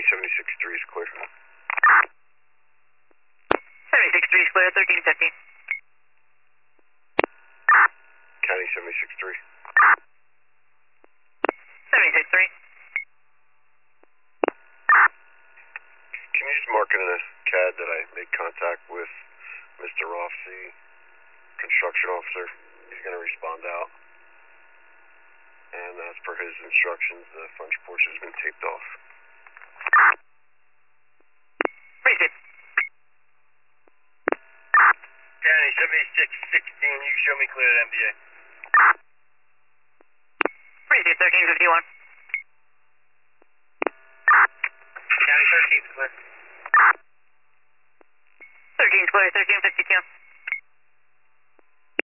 76-3 is clear. 76-3 is clear, 1315. County 76-3. 76-3. Can you just mark in a CAD that I made contact with Mr. Rothsey, construction officer? He's going to respond out. And as per his instructions, the front porch has been taped off. Appreciate it. County 76-16, you can show me clear at MDA. Appreciate 1351. County 13 is clear. 13 is clear, 1352.